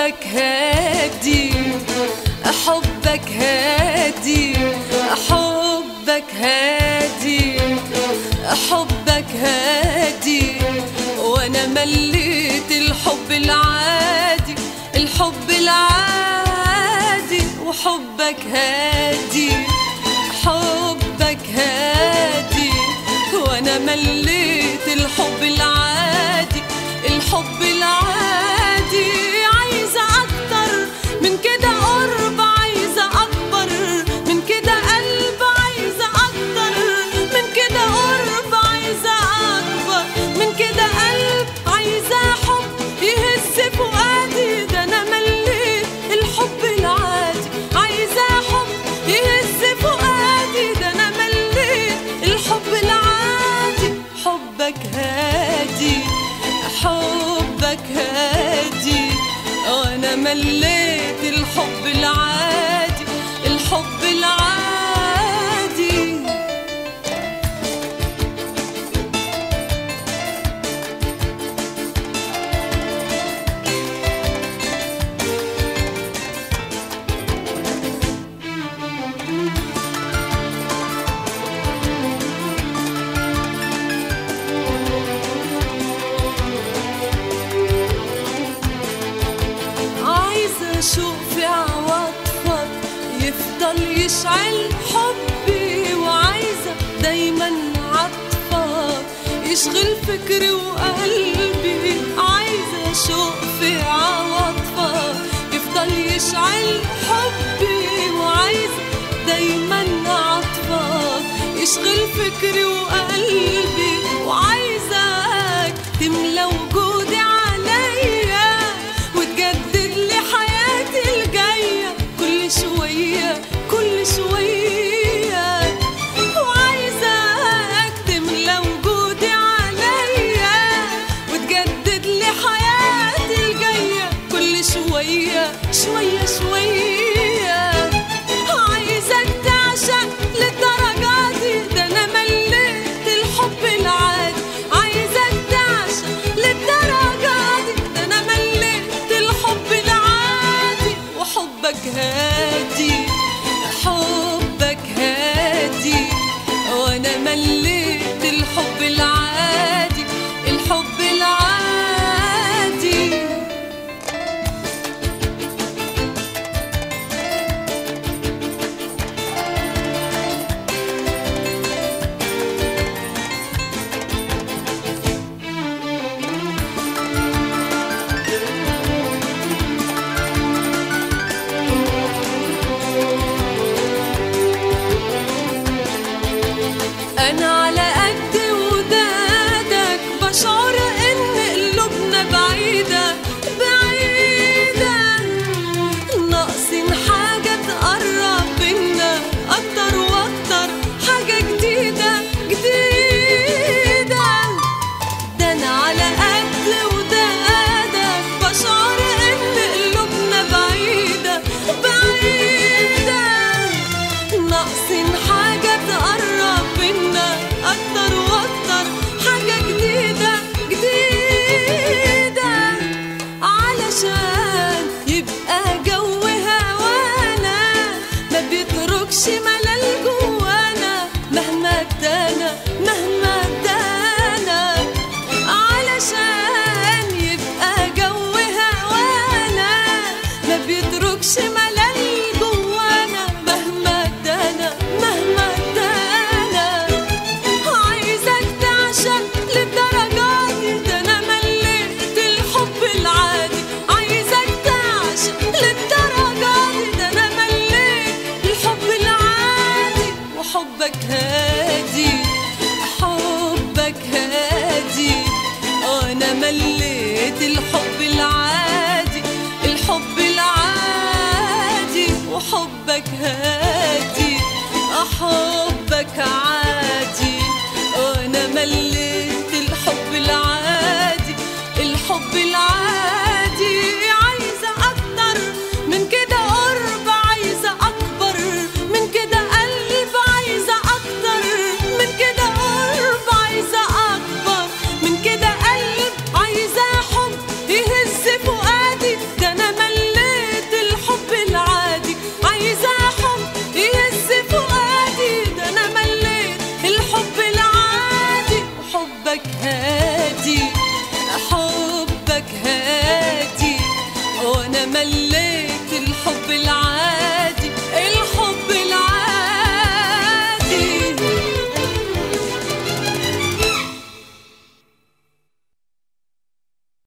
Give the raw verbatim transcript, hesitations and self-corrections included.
حبك هادي، حبك هادي، حبك هادي، حبك هادي، وانا مليت الحب العادي، الحب العادي، وحبك هادي، حبك هادي، وانا مليت الحب العادي، الحب العادي. عايزة اكتر من كده قرب، عايزة اكبر من كده قلب، عايزة اكتر من كده قرب، عايزة اكبر من كده قلب، عايزة حب يهز فؤادي، ده انا مليت الحب العادي، عايزة حب يهز فؤادي، ده انا مليت الحب العادي. حبك هادي، حبك هادي، وانا مليت الحب العادي، الحب العادي. شوق في عواطفك يفضل يشعل حبي، وعايزة دايما عطفك يشغل فكري وقلبي، عايزة شوق في عواطفك يفضل يشعل حبي، وعايزة دايما عطفك يشغل فكري وقلبي، وعايزك تملى وجودي عليا وتجدد لي حياتي الجاية كل شوية كل شوية، وعايزك تملى وجودي عليا وتجدد لي حياتي الجاية كل شوية شوية شوية، عايزك تعشق للدرجة دي، ده أنا مليت الحب العادي، عايزك تعشق للدرجة دي، ده أنا مليت الحب العادي. وحبك هادي، حبك هادي، وانا مليت الحب العادي، الحب العادي. أنا على قد ودادك بشعر إن قلوبنا بعيدة بعيدة، ناقصين حاجة تقرب بينا أكتر وأكتر، حاجة جديدة جديدة، ده أنا على قد ودادك بشعر إن قلوبنا بعيدة بعيدة، ناقصين حاجة تقرب بينا أكتر وأكتر، حاجة جديدة جديدة، علشان يبقى جو هوانا ما بيتركش ملل جوانا مهما ادانا مهما ادانا، علشان يبقى جو هوانا ما بيتركش ملل جوانا مهما ادانا مهما ادانا، عايزك تعشق للدرجة دي، ده انا مليت الحب العادي، عايزك تعشق للدرجة دي، ده انا مليت الحب العادي. وحبك هادي، حبك هادي، وانا مليت الحب العادي، الحب العادي. وحبك هادي، حبك عادي، وانا مليت الحب العادي، الحب العادي.